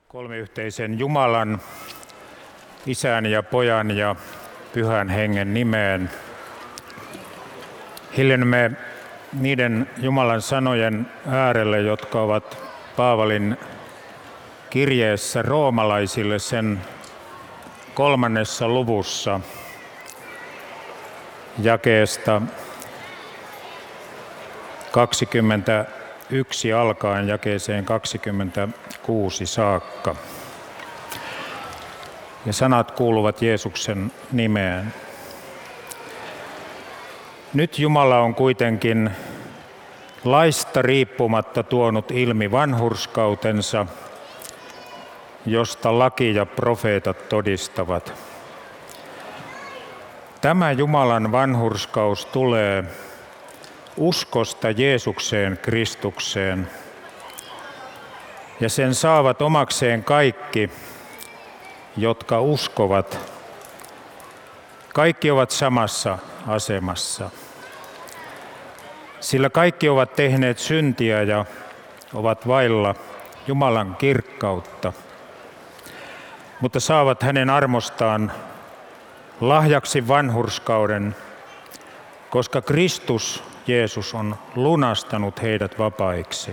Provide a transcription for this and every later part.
Kolmiyhteisen Jumalan, Isän ja Pojan ja Pyhän Hengen nimeen. Hiljennymme niiden Jumalan sanojen äärelle, jotka ovat Paavalin kirjeessä roomalaisille sen 3. luvussa jakeesta 21 alkaen jakeeseen 26 saakka. Ja sanat kuuluvat Jeesuksen nimeen. Nyt Jumala on kuitenkin laista riippumatta tuonut ilmi vanhurskautensa, josta laki ja profeetat todistavat. Tämä Jumalan vanhurskaus tulee uskosta Jeesukseen Kristukseen, ja sen saavat omakseen kaikki, jotka uskovat. Kaikki ovat samassa asemassa, sillä kaikki ovat tehneet syntiä ja ovat vailla Jumalan kirkkautta, mutta saavat hänen armostaan lahjaksi vanhurskauden, koska Kristus Jeesus on lunastanut heidät vapaiksi.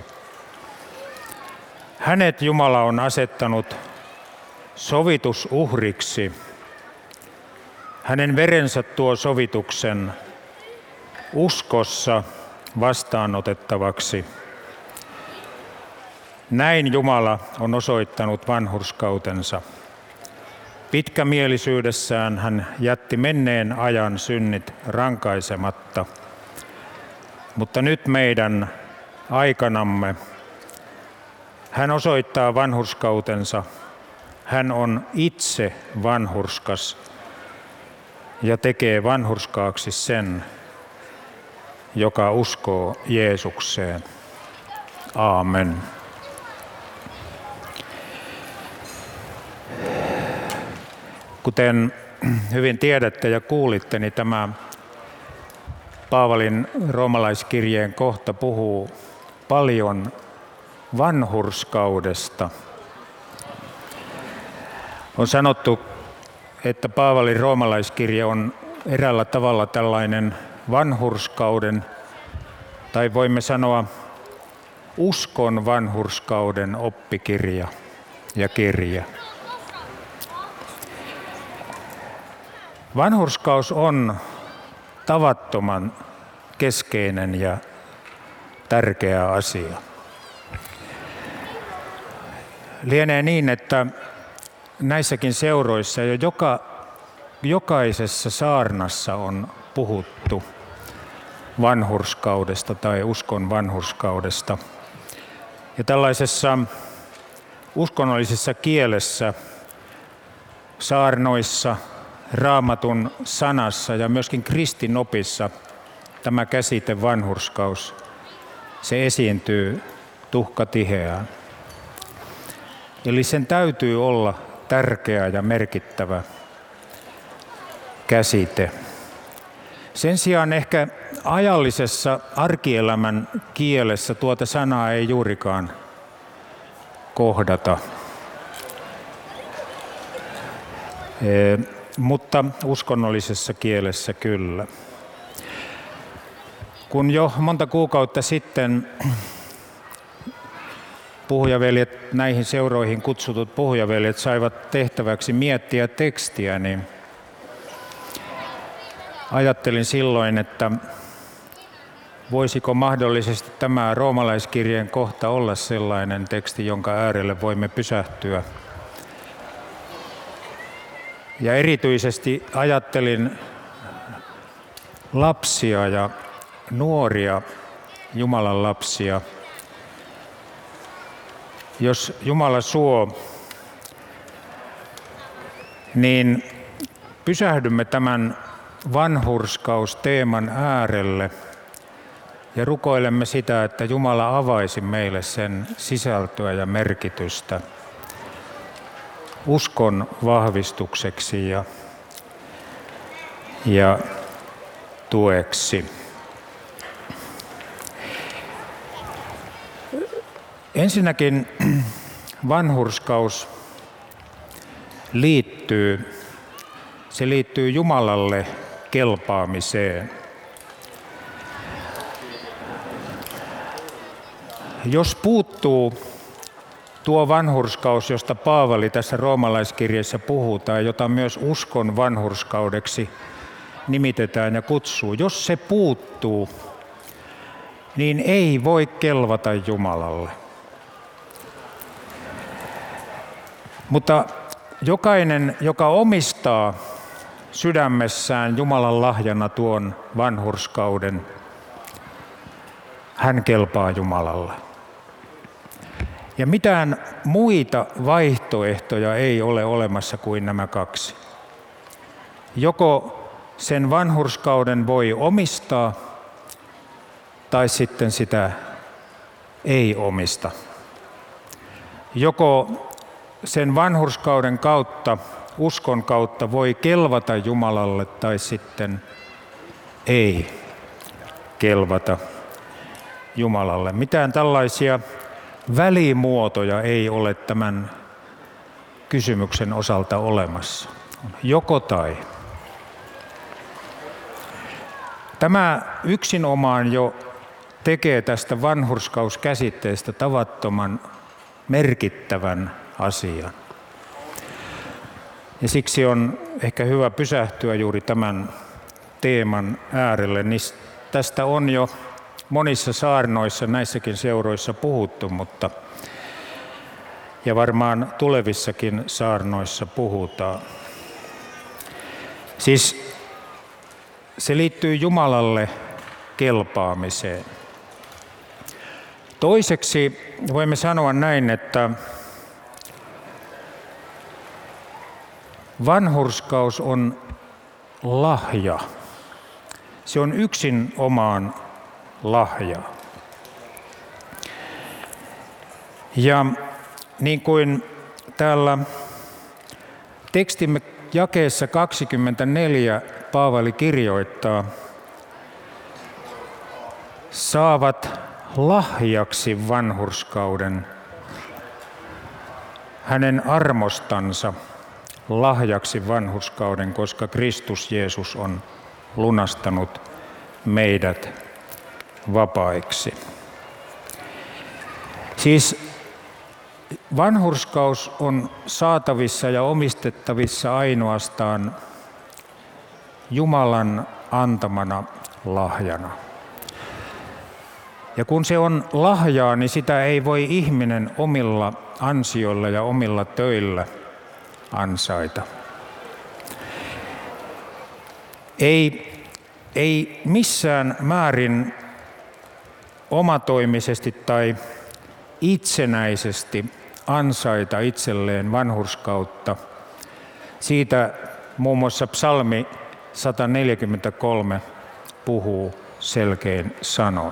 Hänet Jumala on asettanut sovitusuhriksi. Hänen verensä tuo sovituksen uskossa vastaanotettavaksi. Näin Jumala on osoittanut vanhurskautensa. Pitkämielisyydessään hän jätti menneen ajan synnit rankaisematta. Mutta nyt meidän aikanamme hän osoittaa vanhurskautensa. Hän on itse vanhurskas ja tekee vanhurskaaksi sen, joka uskoo Jeesukseen. Aamen. Kuten hyvin tiedätte ja kuulitte, niin tämä Paavalin roomalaiskirjeen kohta puhuu paljon vanhurskaudesta. On sanottu, että Paavalin roomalaiskirje on eräällä tavalla tällainen vanhurskauden, tai voimme sanoa uskon vanhurskauden oppikirja ja kirja. Vanhurskaus on tavattoman keskeinen ja tärkeä asia. Lienee niin, että näissäkin seuroissa jo jokaisessa saarnassa on puhuttu vanhurskaudesta tai uskon vanhurskaudesta. Ja tällaisessa uskonnollisessa kielessä, saarnoissa, Raamatun sanassa ja myöskin kristinopissa tämä käsite vanhurskaus, se esiintyy tuhkatiheään. Eli sen täytyy olla tärkeä ja merkittävä käsite. Sen sijaan ehkä ajallisessa arkielämän kielessä tuota sanaa ei juurikaan kohdata. Mutta uskonnollisessa kielessä kyllä. Kun jo monta kuukautta sitten puhujaveljet, näihin seuroihin kutsutut puhujaveljet saivat tehtäväksi miettiä tekstiä, niin ajattelin silloin, että voisiko mahdollisesti tämä roomalaiskirjeen kohta olla sellainen teksti, jonka äärelle voimme pysähtyä. Ja erityisesti ajattelin lapsia ja nuoria Jumalan lapsia. Jos Jumala suo, niin pysähdymme tämän vanhurskausteeman äärelle ja rukoilemme sitä, että Jumala avaisi meille sen sisältöä ja merkitystä uskon vahvistukseksi ja tueksi. Ensinnäkin vanhurskaus liittyy Jumalalle kelpaamiseen. Jos puuttuu tuo vanhurskaus, josta Paavali tässä roomalaiskirjeessä puhuu, tai jota myös uskon vanhurskaudeksi nimitetään ja kutsuu, jos se puuttuu, niin ei voi kelvata Jumalalle. Mutta jokainen, joka omistaa sydämessään Jumalan lahjana tuon vanhurskauden, hän kelpaa Jumalalle. Ja mitään muita vaihtoehtoja ei ole olemassa kuin nämä kaksi. Joko sen vanhurskauden voi omistaa, tai sitten sitä ei omista. Joko sen vanhurskauden kautta, uskon kautta voi kelvata Jumalalle, tai sitten ei kelvata Jumalalle. Mitään tällaisia välimuotoja ei ole tämän kysymyksen osalta olemassa. Joko tai. Tämä yksinomaan jo tekee tästä vanhurskauskäsitteestä tavattoman merkittävän asian. Ja siksi on ehkä hyvä pysähtyä juuri tämän teeman äärelle. Tästä on jo monissa saarnoissa, näissäkin seuroissa puhuttu, ja varmaan tulevissakin saarnoissa puhutaan. Siis se liittyy Jumalalle kelpaamiseen. Toiseksi voimme sanoa näin, että vanhurskaus on lahja. Se on yksin omaan lahja. Ja niin kuin täällä tekstimme jakeessa 24 Paavali kirjoittaa, saavat lahjaksi vanhurskauden, hänen armostansa lahjaksi vanhurskauden, koska Kristus Jeesus on lunastanut meidät vapaiksi. Siis vanhurskaus on saatavissa ja omistettavissa ainoastaan Jumalan antamana lahjana. Ja kun se on lahjaa, niin sitä ei voi ihminen omilla ansioilla ja omilla töillä ansaita. Ei missään määrin omatoimisesti tai itsenäisesti ansaita itselleen vanhurskautta. Siitä muun muassa psalmi 143 puhuu selkein sanoin.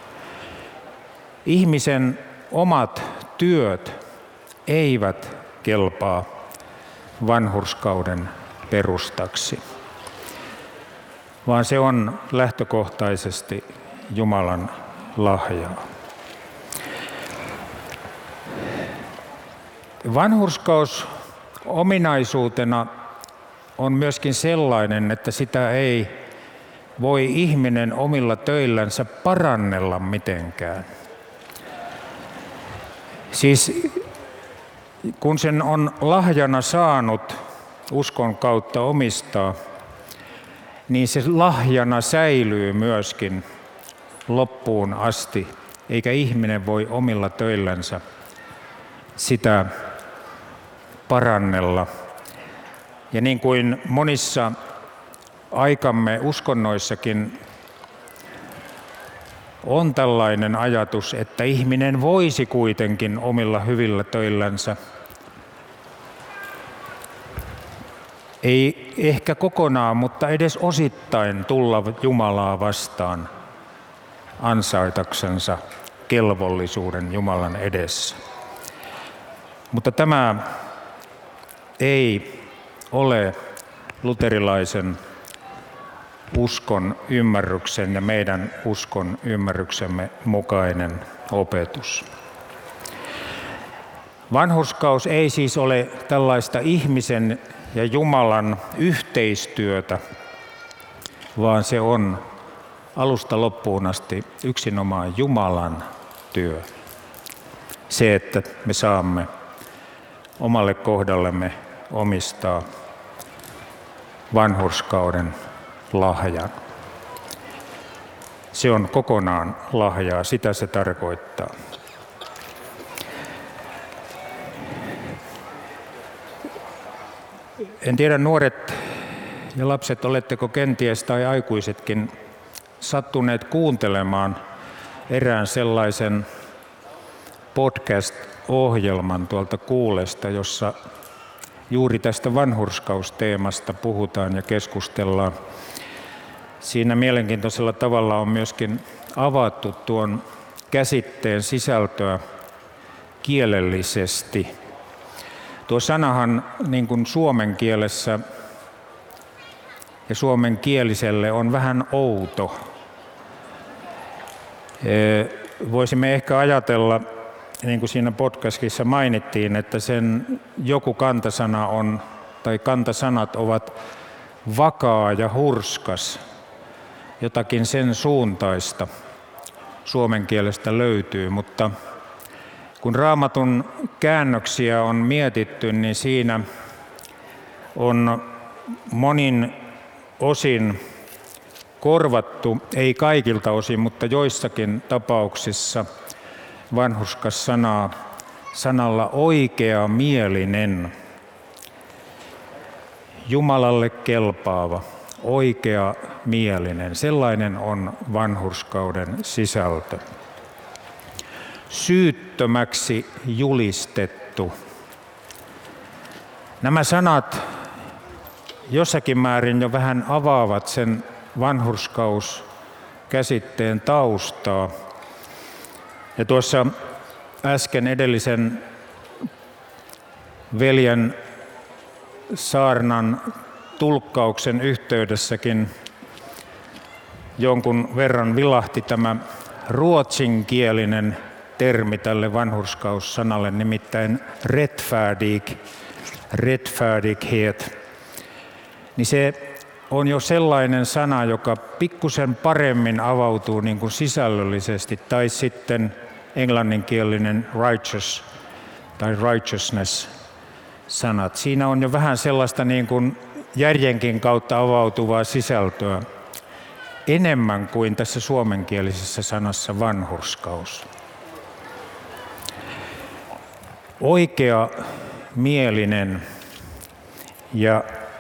Ihmisen omat työt eivät kelpaa vanhurskauden perustaksi, vaan se on lähtökohtaisesti Jumalan lahjaa. Vanhurskaus ominaisuutena on myöskin sellainen, että sitä ei voi ihminen omilla töillänsä parannella mitenkään. Siis kun sen on lahjana saanut uskon kautta omistaa, niin se lahjana säilyy myöskin loppuun asti, eikä ihminen voi omilla töillänsä sitä parannella. Ja niin kuin monissa aikamme uskonnoissakin on tällainen ajatus, että ihminen voisi kuitenkin omilla hyvillä töillänsä, ei ehkä kokonaan, mutta edes osittain tulla Jumalaa vastaan ansaitaksensa kelvollisuuden Jumalan edessä. Mutta tämä ei ole luterilaisen uskon ymmärryksen ja meidän uskon ymmärryksemme mukainen opetus. Vanhurskaus ei siis ole tällaista ihmisen ja Jumalan yhteistyötä, vaan se on alusta loppuun asti yksinomaan Jumalan työ. Se, että me saamme omalle kohdallemme omistaa vanhurskauden lahjan. Se on kokonaan lahjaa, sitä se tarkoittaa. En tiedä, nuoret ja lapset, oletteko kenties tai aikuisetkin sattuneet kuuntelemaan erään sellaisen podcast-ohjelman tuolta Kuulesta, jossa juuri tästä vanhurskausteemasta puhutaan ja keskustellaan. Siinä mielenkiintoisella tavalla on myöskin avattu tuon käsitteen sisältöä kielellisesti. Tuo sanahan niin kuin suomen kielessä ja suomenkieliselle on vähän outo. Voisimme ehkä ajatella, niin kuin siinä podcastissa mainittiin, että sen joku kantasana on, tai kantasanat ovat vakaa ja hurskas. Jotakin sen suuntaista suomen kielestä löytyy, mutta kun Raamatun käännöksiä on mietitty, niin siinä on monin osin korvattu, ei kaikilta osin, mutta joissakin tapauksissa vanhurskas sanalla oikeamielinen, Jumalalle kelpaava, oikeamielinen. Sellainen on vanhurskauden sisältö. Syyttömäksi julistettu. Nämä sanat jossakin määrin jo vähän avaavat sen vanhurskauskäsitteen taustaa. Ja tuossa äsken edellisen veljen saarnan tulkkauksen yhteydessäkin jonkun verran vilahti tämä ruotsinkielinen termi tälle vanhurskaussanalle, nimittäin rättfärdighet. Niin se on jo sellainen sana, joka pikkusen paremmin avautuu niin kuin sisällöllisesti, tai sitten englanninkielinen righteous tai righteousness-sanat. Siinä on jo vähän sellaista niin kuin järjenkin kautta avautuvaa sisältöä enemmän kuin tässä suomenkielisessä sanassa vanhurskaus. Oikea mielinen ja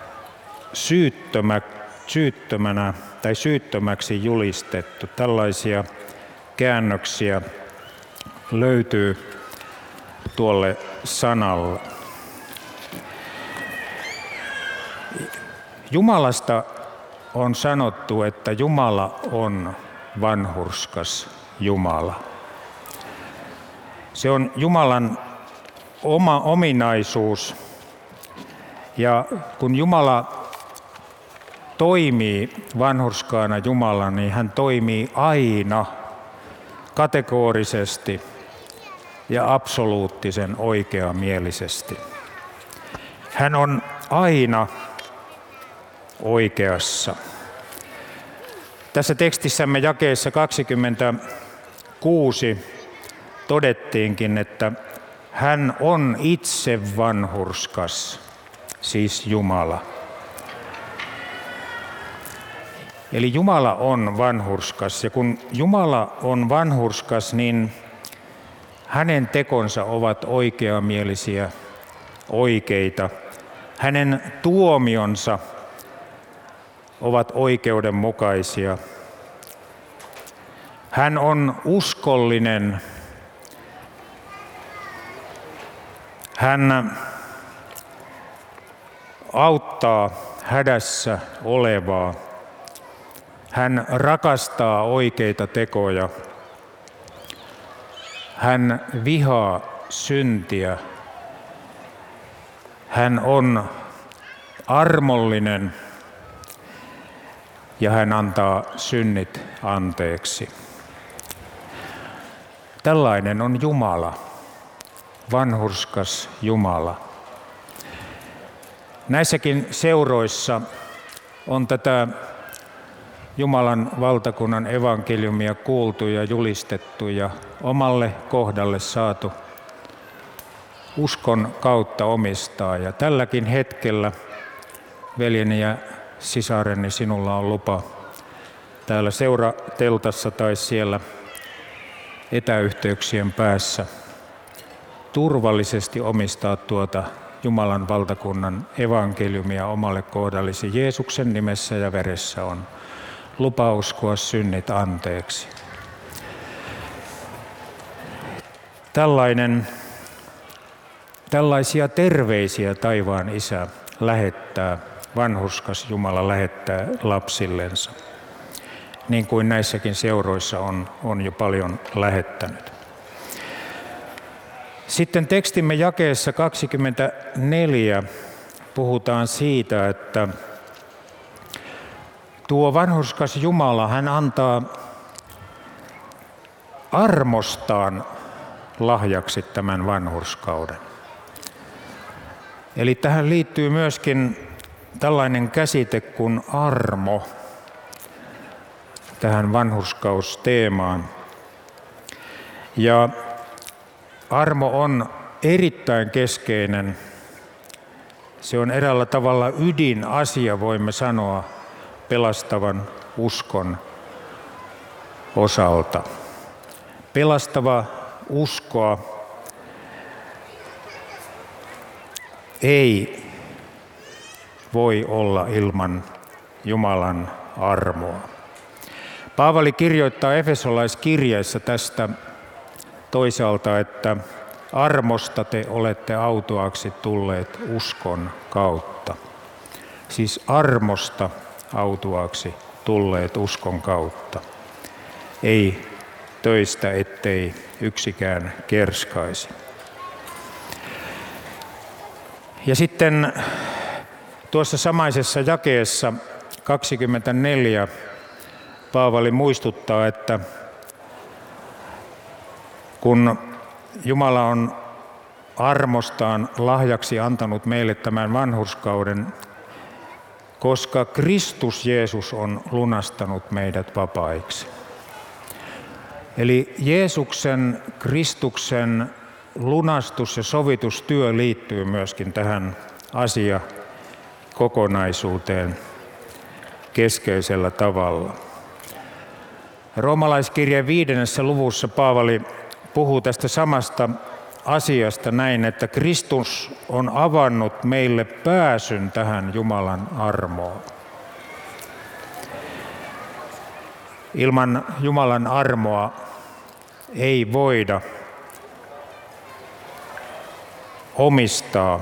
syyttömänä tai syyttömäksi julistettu. Tällaisia käännöksiä löytyy tuolle sanalle. Jumalasta on sanottu, että Jumala on vanhurskas Jumala. Se on Jumalan oma ominaisuus. Ja kun Jumala toimii vanhurskaana Jumala, niin hän toimii aina kategorisesti ja absoluuttisen oikeamielisesti. Hän on aina oikeassa. Tässä tekstissämme jakeessa 26 todettiinkin, että hän on itse vanhurskas, siis Jumala. Eli Jumala on vanhurskas, ja kun Jumala on vanhurskas, niin hänen tekonsa ovat oikeamielisiä, oikeita. Hänen tuomionsa ovat oikeudenmukaisia. Hän on uskollinen. Hän auttaa hädässä olevaa. Hän rakastaa oikeita tekoja. Hän vihaa syntiä. Hän on armollinen ja hän antaa synnit anteeksi. Tällainen on Jumala. vanhurskas Jumala. Näissäkin seuroissa on tätä Jumalan valtakunnan evankeliumia kuultu ja julistettu ja omalle kohdalle saatu uskon kautta omistaa. Ja tälläkin hetkellä, veljeni ja sisareni, sinulla on lupa täällä seurateltassa tai siellä etäyhteyksien päässä turvallisesti omistaa tuota Jumalan valtakunnan evankeliumia omalle kohdallesi. Jeesuksen nimessä ja veressä on lupa uskoa synnit anteeksi. Tällaisia terveisiä taivaan Isä lähettää, vanhurskas Jumala lähettää lapsillensa, niin kuin näissäkin seuroissa on jo paljon lähettänyt. Sitten tekstimme jakeessa 24 puhutaan siitä, että tuo vanhurskas Jumala, hän antaa armostaan lahjaksi tämän vanhurskauden. Eli tähän liittyy myöskin tällainen käsite kuin armo tähän vanhurskausteemaan. Ja armo on erittäin keskeinen. Se on eräällä tavalla ydinasia, voimme sanoa, pelastavan uskon osalta. Pelastava uskoa ei voi olla ilman Jumalan armoa. Paavali kirjoittaa Efesolaiskirjeessä tästä toisaalta, että armosta te olette autuaaksi tulleet uskon kautta. Siis armosta autuaaksi tulleet uskon kautta. Ei töistä, ettei yksikään kerskaisi. Ja sitten tuossa samaisessa jakeessa 24 Paavali muistuttaa, että kun Jumala on armostaan lahjaksi antanut meille tämän vanhurskauden, koska Kristus Jeesus on lunastanut meidät vapaiksi. Eli Jeesuksen, Kristuksen lunastus- ja sovitustyö liittyy myöskin tähän asiakokonaisuuteen keskeisellä tavalla. Roomalaiskirjeen 5. luvussa Paavali puhuu tästä samasta asiasta näin, että Kristus on avannut meille pääsyn tähän Jumalan armoon. Ilman Jumalan armoa ei voida omistaa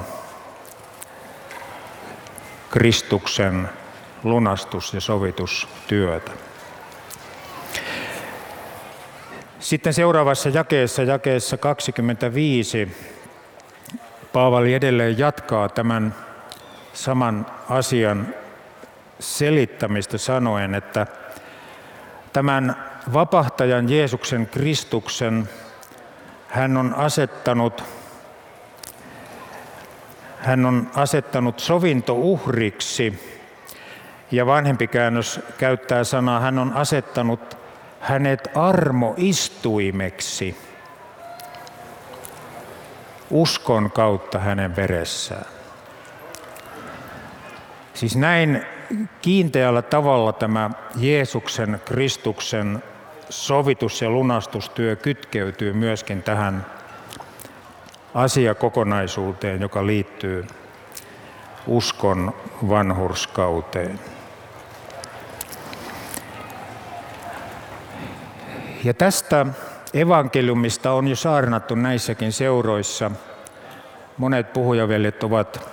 Kristuksen lunastus- ja sovitustyötä. Sitten seuraavassa jakeessa 25, Paavali edelleen jatkaa tämän saman asian selittämistä sanoen, että tämän vapahtajan Jeesuksen Kristuksen hän on asettanut sovintouhriksi, ja vanhempi käännös käyttää sanaa, hän on asettanut hänet armoistuimeksi uskon kautta hänen veressään. Siis näin kiinteällä tavalla tämä Jeesuksen, Kristuksen sovitus- ja lunastustyö kytkeytyy myöskin tähän asiakokonaisuuteen, joka liittyy uskon vanhurskauteen. Ja tästä evankeliumista on jo saarnattu näissäkin seuroissa. Monet puhujaveljet ovat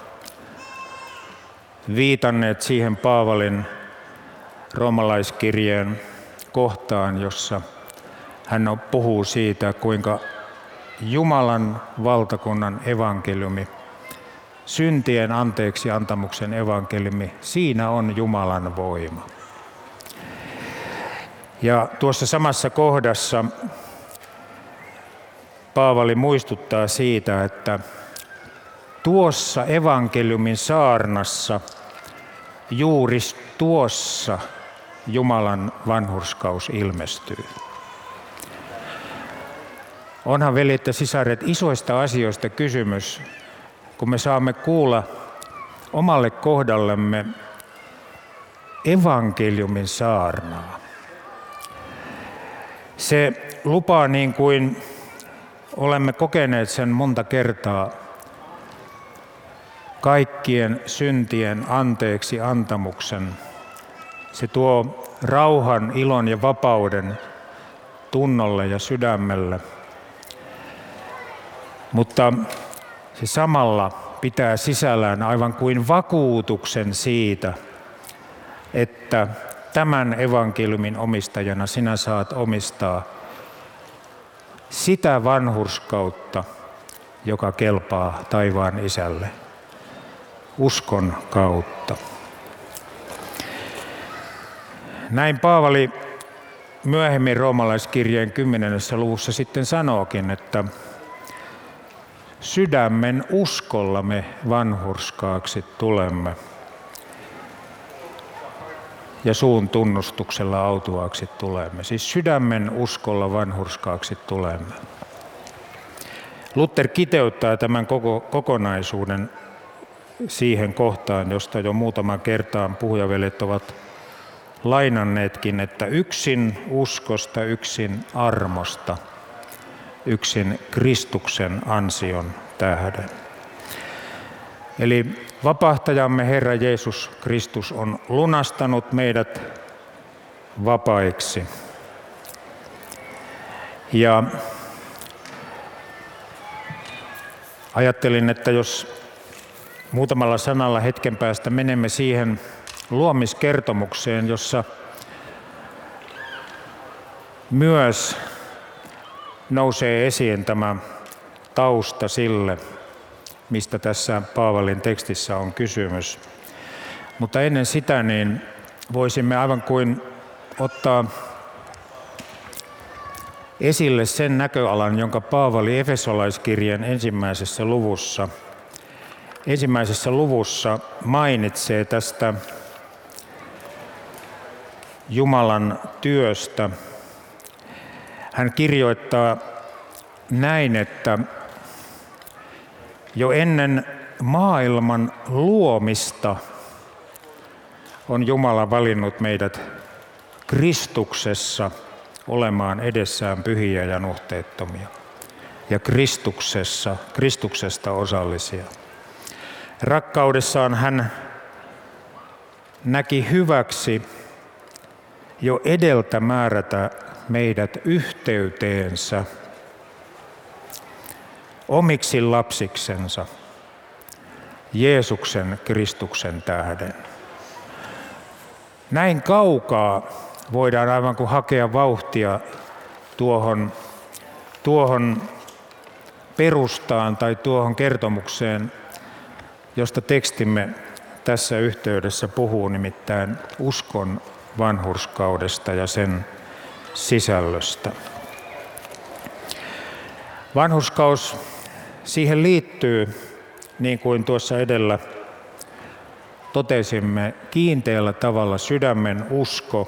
viitanneet siihen Paavalin roomalaiskirjeen kohtaan, jossa hän puhuu siitä, kuinka Jumalan valtakunnan evankeliumi, syntien anteeksi antamuksen evankeliumi, siinä on Jumalan voima. Ja tuossa samassa kohdassa Paavali muistuttaa siitä, että tuossa evankeliumin saarnassa, juuri tuossa Jumalan vanhurskaus ilmestyy. Onhan, veljet ja sisaret, isoista asioista kysymys, kun me saamme kuulla omalle kohdallemme evankeliumin saarnaa. Se lupaa, niin kuin olemme kokeneet sen monta kertaa, kaikkien syntien anteeksi antamuksen. Se tuo rauhan, ilon ja vapauden tunnolle ja sydämelle. Mutta se samalla pitää sisällään aivan kuin vakuutuksen siitä, että tämän evankeliumin omistajana sinä saat omistaa sitä vanhurskautta, joka kelpaa taivaan Isälle, uskon kautta. Näin Paavali myöhemmin roomalaiskirjeen 10. luvussa sitten sanookin, että sydämen uskolla me vanhurskaaksi tulemme ja suun tunnustuksella autuaaksi tulemme. Siis sydämen uskolla vanhurskaaksi tulemme. Luther kiteyttää tämän kokonaisuuden siihen kohtaan, josta jo muutaman kertaan puhujaveljet ovat lainanneetkin, että yksin uskosta, yksin armosta, yksin Kristuksen ansion tähden. Eli vapahtajamme Herra Jeesus Kristus on lunastanut meidät vapaiksi. Ja ajattelin, että jos muutamalla sanalla hetken päästä menemme siihen luomiskertomukseen, jossa myös nousee esiin tämä tausta sille, mistä tässä Paavalin tekstissä on kysymys. Mutta ennen sitä niin voisimme aivan kuin ottaa esille sen näköalan, jonka Paavali Efesolaiskirjeen ensimmäisessä luvussa mainitsee tästä Jumalan työstä. Hän kirjoittaa näin, että jo ennen maailman luomista on Jumala valinnut meidät Kristuksessa olemaan edessään pyhiä ja nuhteettomia ja Kristuksesta osallisia. Rakkaudessaan hän näki hyväksi jo edeltä määrätä meidät yhteyteensä omiksi lapsiksensa Jeesuksen Kristuksen tähden. Näin kaukaa voidaan aivan kuin hakea vauhtia tuohon perustaan tai tuohon kertomukseen, josta tekstimme tässä yhteydessä puhuu, nimittäin uskon vanhurskaudesta ja sen sisällöstä. Vanhurskaus, siihen liittyy, niin kuin tuossa edellä totesimme, kiinteällä tavalla sydämen usko.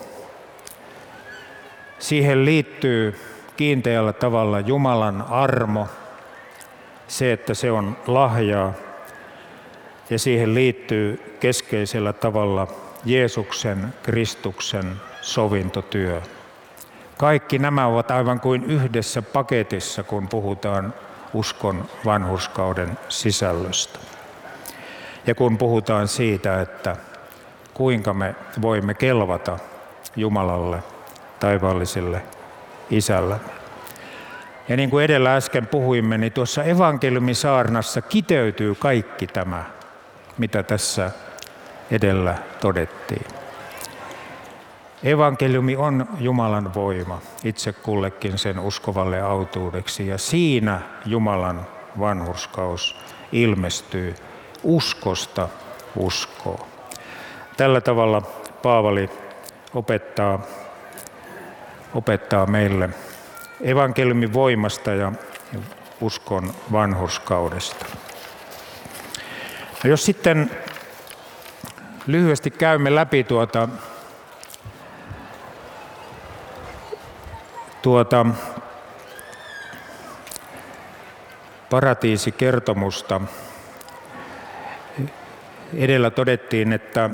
Siihen liittyy kiinteällä tavalla Jumalan armo, se, että se on lahjaa. Ja siihen liittyy keskeisellä tavalla Jeesuksen, Kristuksen sovintotyö. Kaikki nämä ovat aivan kuin yhdessä paketissa, kun puhutaan uskon vanhurskauden sisällöstä. Ja kun puhutaan siitä, että kuinka me voimme kelvata Jumalalle, taivaalliselle Isälle. Ja niin kuin edellä äsken puhuimme, niin tuossa evankeliumisaarnassa kiteytyy kaikki tämä, mitä tässä edellä todettiin. Evankeliumi on Jumalan voima itse kullekin sen uskovalle autuudeksi, ja siinä Jumalan vanhurskaus ilmestyy uskosta uskoon. Tällä tavalla Paavali opettaa meille evankeliumin voimasta ja uskon vanhurskaudesta. No jos sitten lyhyesti käymme läpi tuota paratiisikertomusta. Edellä todettiin, että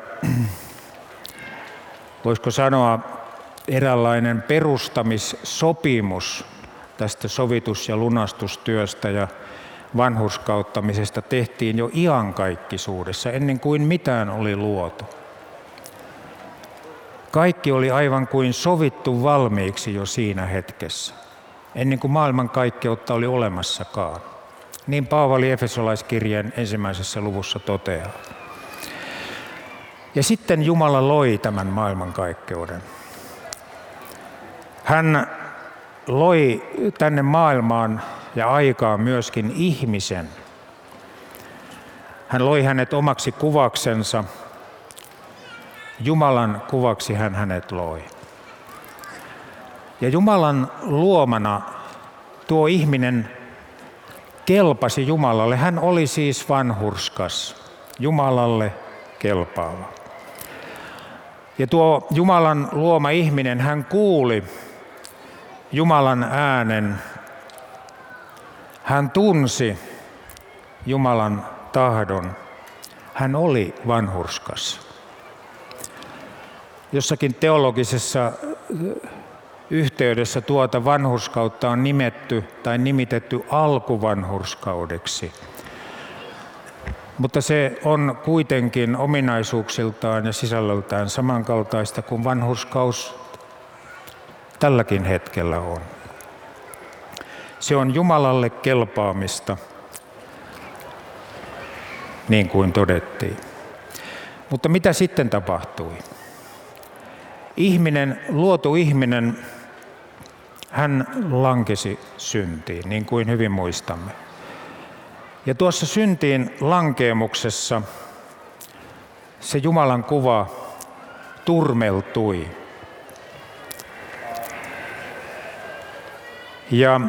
voisiko sanoa eräänlainen perustamissopimus tästä sovitus- ja lunastustyöstä ja vanhurskauttamisesta tehtiin jo iankaikkisuudessa, ennen kuin mitään oli luotu. Kaikki oli aivan kuin sovittu valmiiksi jo siinä hetkessä, ennen kuin maailmankaikkeutta oli olemassakaan. Niin Paavali Efesolaiskirjeen 1. luvussa toteaa. Ja sitten Jumala loi tämän maailmankaikkeuden. Hän loi tänne maailmaan ja aikaan myöskin ihmisen. Hän loi hänet omaksi kuvaksensa. Jumalan kuvaksi hän hänet loi. Ja Jumalan luomana tuo ihminen kelpasi Jumalalle. Hän oli siis vanhurskas, Jumalalle kelpaava. Ja tuo Jumalan luoma ihminen, hän kuuli Jumalan äänen. Hän tunsi Jumalan tahdon. Hän oli vanhurskas. Jossakin teologisessa yhteydessä tuota vanhurskautta on nimitetty alkuvanhurskaudeksi. Mutta se on kuitenkin ominaisuuksiltaan ja sisällöltään samankaltaista kuin vanhurskaus tälläkin hetkellä on. Se on Jumalalle kelpaamista, niin kuin todettiin. Mutta mitä sitten tapahtui? Luotu ihminen, hän lankesi syntiin, niin kuin hyvin muistamme. Ja tuossa syntiin lankeemuksessa se Jumalan kuva turmeltui. Ja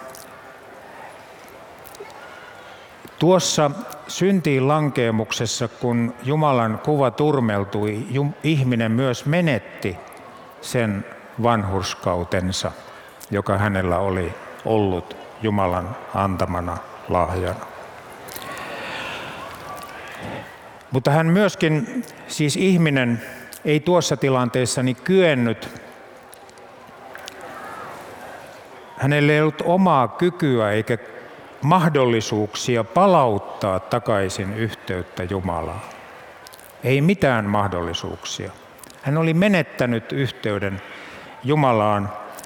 tuossa syntiin lankeemuksessa, kun Jumalan kuva turmeltui, ihminen myös menetti sen vanhurskautensa, joka hänellä oli ollut Jumalan antamana lahjana. Mutta hän myöskin, siis ihminen, ei tuossa tilanteessa kyennyt. Hänellä ei ollut omaa kykyä eikä mahdollisuuksia palauttaa takaisin yhteyttä Jumalaan. Ei mitään mahdollisuuksia. Hän oli menettänyt yhteyden Jumalaan.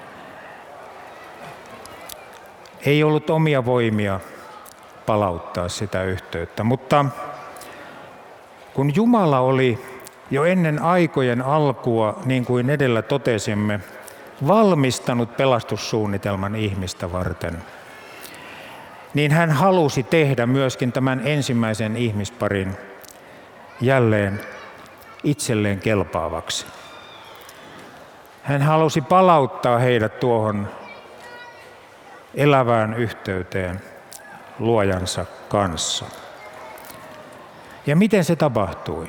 Ei ollut omia voimia palauttaa sitä yhteyttä, mutta kun Jumala oli jo ennen aikojen alkua, niin kuin edellä totesimme, valmistanut pelastussuunnitelman ihmistä varten, niin hän halusi tehdä myöskin tämän ensimmäisen ihmisparin jälleen itselleen kelpaavaksi. Hän halusi palauttaa heidät tuohon elävään yhteyteen luojansa kanssa. Ja miten se tapahtui?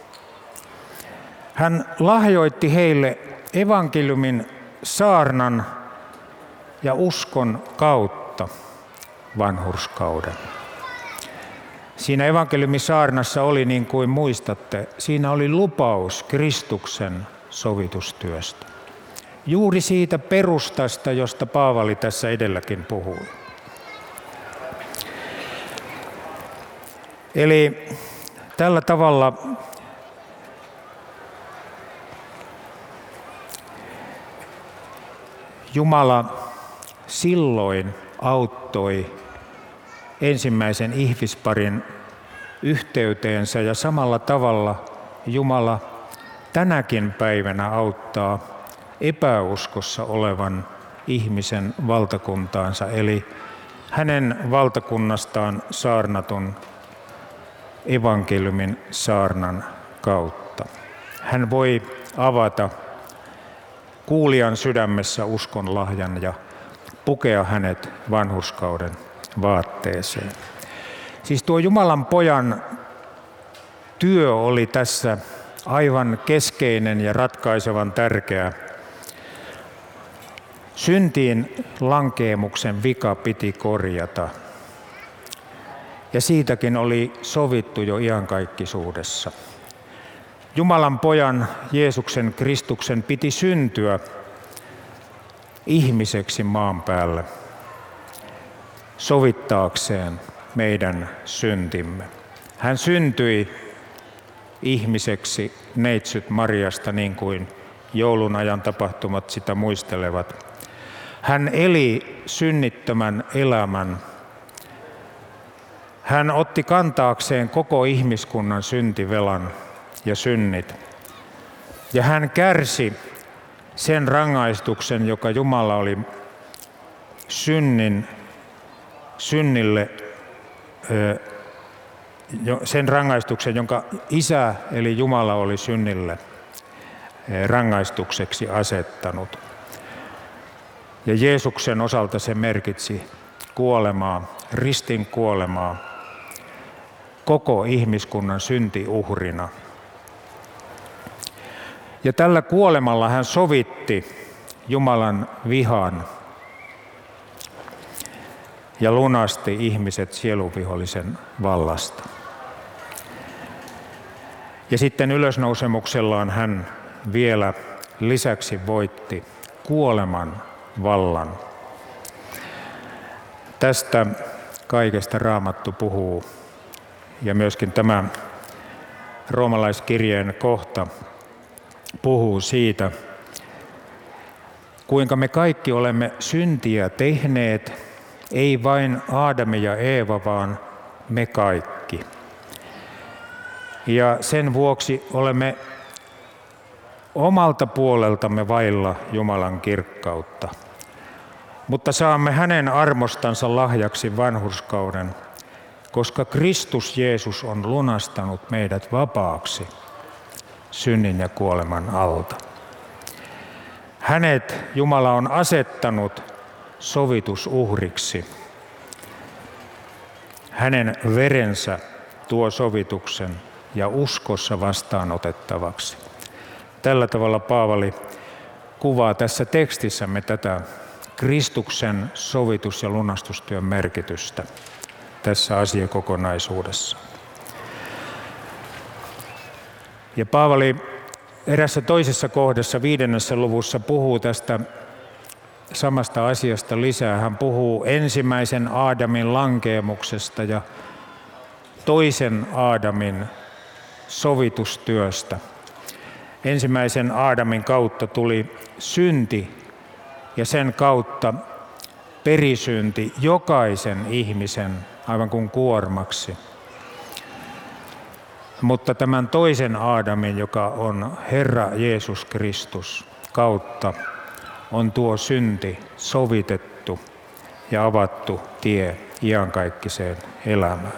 Hän lahjoitti heille evankeliumin saarnan ja uskon kautta vanhurskauden. Siinä evankeliumisaarnassa oli, niin kuin muistatte, siinä oli lupaus Kristuksen sovitustyöstä. Juuri siitä perustasta, josta Paavali tässä edelläkin puhui. Eli tällä tavalla Jumala silloin auttoi ensimmäisen ihmisparin yhteyteensä ja samalla tavalla Jumala tänäkin päivänä auttaa epäuskossa olevan ihmisen valtakuntaansa, eli hänen valtakunnastaan saarnatun evankeliumin saarnan kautta. Hän voi avata kuulijan sydämessä uskon lahjan ja pukea hänet vanhurskauden vaatteeseen. Siis tuo Jumalan pojan työ oli tässä aivan keskeinen ja ratkaisevan tärkeä. Syntiin lankeemuksen vika piti korjata. Ja siitäkin oli sovittu jo iankaikkisuudessa. Jumalan pojan Jeesuksen Kristuksen piti syntyä ihmiseksi maan päällä sovittaakseen meidän syntimme. Hän syntyi ihmiseksi neitsyt Mariasta, niin kuin joulun ajan tapahtumat sitä muistelevat. Hän eli synnittömän elämän. Hän otti kantaakseen koko ihmiskunnan syntivelan ja synnit. Ja hän kärsi sen rangaistuksen, joka Jumala oli synnille, sen rangaistuksen, jonka Isä eli Jumala oli synnille rangaistukseksi asettanut. Ja Jeesuksen osalta se merkitsi kuolemaa, ristin kuolemaa, koko ihmiskunnan syntiuhrina. Ja tällä kuolemalla hän sovitti Jumalan vihan ja lunasti ihmiset sieluvihollisen vallasta. Ja sitten ylösnousemuksellaan hän vielä lisäksi voitti kuoleman vallan. Tästä kaikesta Raamattu puhuu, ja myöskin tämä roomalaiskirjeen kohta puhuu siitä, kuinka me kaikki olemme syntiä tehneet, ei vain Aadami ja Eeva, vaan me kaikki. Ja sen vuoksi olemme omalta puoleltamme vailla Jumalan kirkkautta. Mutta saamme hänen armostansa lahjaksi vanhurskauden, koska Kristus Jeesus on lunastanut meidät vapaaksi synnin ja kuoleman alta. Hänet Jumala on asettanut sovitusuhriksi. Hänen verensä tuo sovituksen ja uskossa vastaanotettavaksi. Tällä tavalla Paavali kuvaa tässä tekstissämme tätä Kristuksen sovitus- ja lunastustyön merkitystä tässä asiakokonaisuudessa. Ja Paavali erässä toisessa kohdassa 5. luvussa puhuu tästä samasta asiasta lisää. Hän puhuu ensimmäisen Aadamin lankeemuksesta ja toisen Aadamin sovitustyöstä. Ensimmäisen Aadamin kautta tuli synti ja sen kautta perisynti jokaisen ihmisen aivan kuin kuormaksi. Mutta tämän toisen Aadamin, joka on Herra Jeesus Kristus, kautta on tuo synti sovitettu ja avattu tie iankaikkiseen elämään.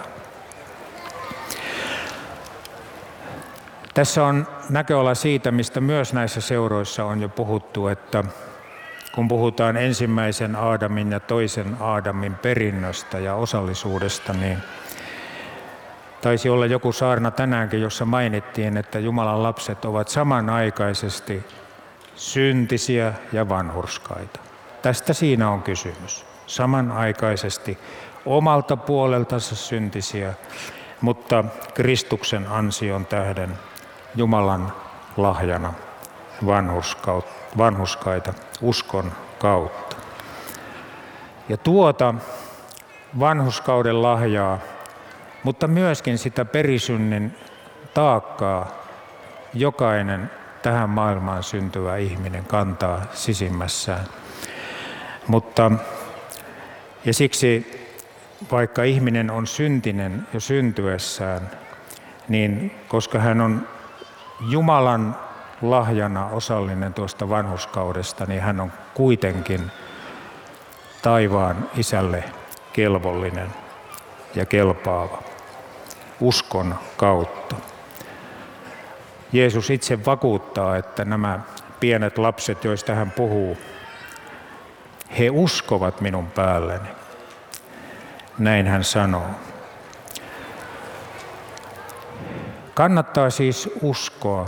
Tässä on näköala siitä, mistä myös näissä seuroissa on jo puhuttu, että kun puhutaan ensimmäisen Aadamin ja toisen Aadamin perinnöstä ja osallisuudesta, niin taisi olla joku saarna tänäänkin, jossa mainittiin, että Jumalan lapset ovat samanaikaisesti syntisiä ja vanhurskaita. Tästä siinä on kysymys. Samanaikaisesti omalta puoleltansa syntisiä, mutta Kristuksen ansion tähden Jumalan lahjana vanhurskaita uskon kautta. Ja tuota vanhurskauden lahjaa, mutta myöskin sitä perisynnin taakkaa jokainen tähän maailmaan syntyvä ihminen kantaa sisimmässään. Ja siksi vaikka ihminen on syntinen jo syntyessään, niin koska hän on Jumalan lahjana osallinen tuosta vanhurskaudesta, niin hän on kuitenkin taivaan Isälle kelvollinen ja kelpaava uskon kautta. Jeesus itse vakuuttaa, että nämä pienet lapset, joista hän puhuu, He uskovat minun päälleni. Näin hän sanoo. Kannattaa siis uskoa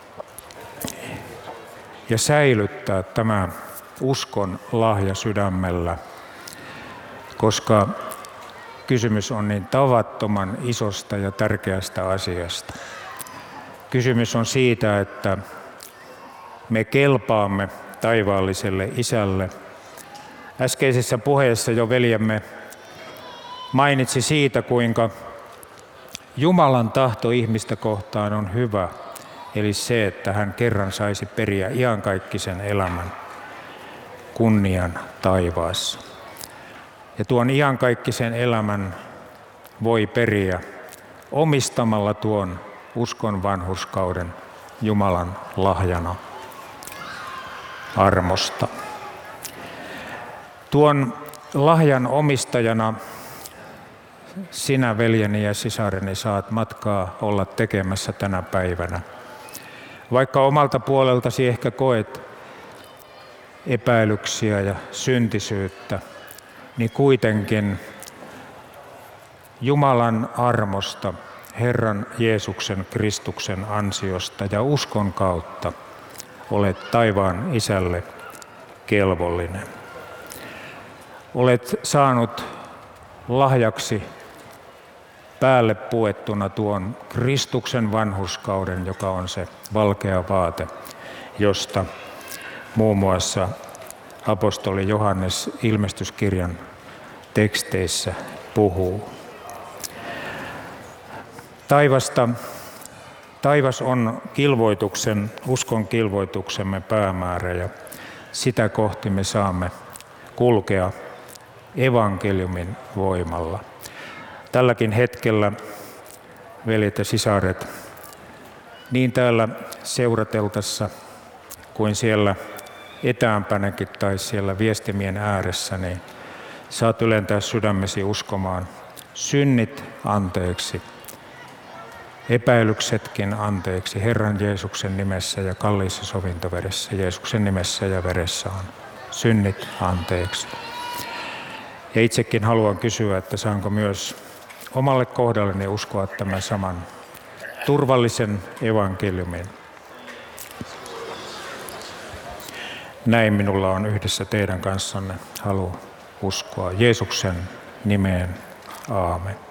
ja säilyttää tämä uskon lahja sydämellä, koska kysymys on niin tavattoman isosta ja tärkeästä asiasta. Kysymys on siitä, että me kelpaamme taivaalliselle Isälle. Äskeisessä puheessa jo veljemme mainitsi siitä, kuinka Jumalan tahto ihmistä kohtaan on hyvä, eli se, että hän kerran saisi periä iankaikkisen elämän kunnian taivaassa. Ja tuon iankaikkisen elämän voi periä omistamalla tuon uskon vanhurskauden Jumalan lahjana armosta. Tuon lahjan omistajana sinä, veljeni ja sisareni, saat matkaa olla tekemässä tänä päivänä. Vaikka omalta puoleltasi ehkä koet epäilyksiä ja syntisyyttä, niin kuitenkin Jumalan armosta, Herran Jeesuksen Kristuksen ansiosta ja uskon kautta olet taivaan Isälle kelvollinen. Olet saanut lahjaksi päälle puettuna tuon Kristuksen vanhurskauden, joka on se valkea vaate, josta muun muassa apostoli Johannes ilmestyskirjan teksteissä puhuu. Taivas on uskon kilvoituksemme päämäärä, ja sitä kohti me saamme kulkea evankeliumin voimalla. Tälläkin hetkellä, veljet ja sisaret, niin täällä seurateltassa kuin siellä etäämpänäkin tai siellä viestimien ääressä, niin saat ylentää sydämesi uskomaan synnit anteeksi, epäilyksetkin anteeksi Herran Jeesuksen nimessä ja kalliissa sovintoveressä. Jeesuksen nimessä ja veressä on synnit anteeksi. Ja itsekin haluan kysyä, että saanko myös omalle kohdalleni uskoa tämän saman turvallisen evankeliumin. Näin minulla on yhdessä teidän kanssanne halu uskoa Jeesuksen nimeen. Aamen.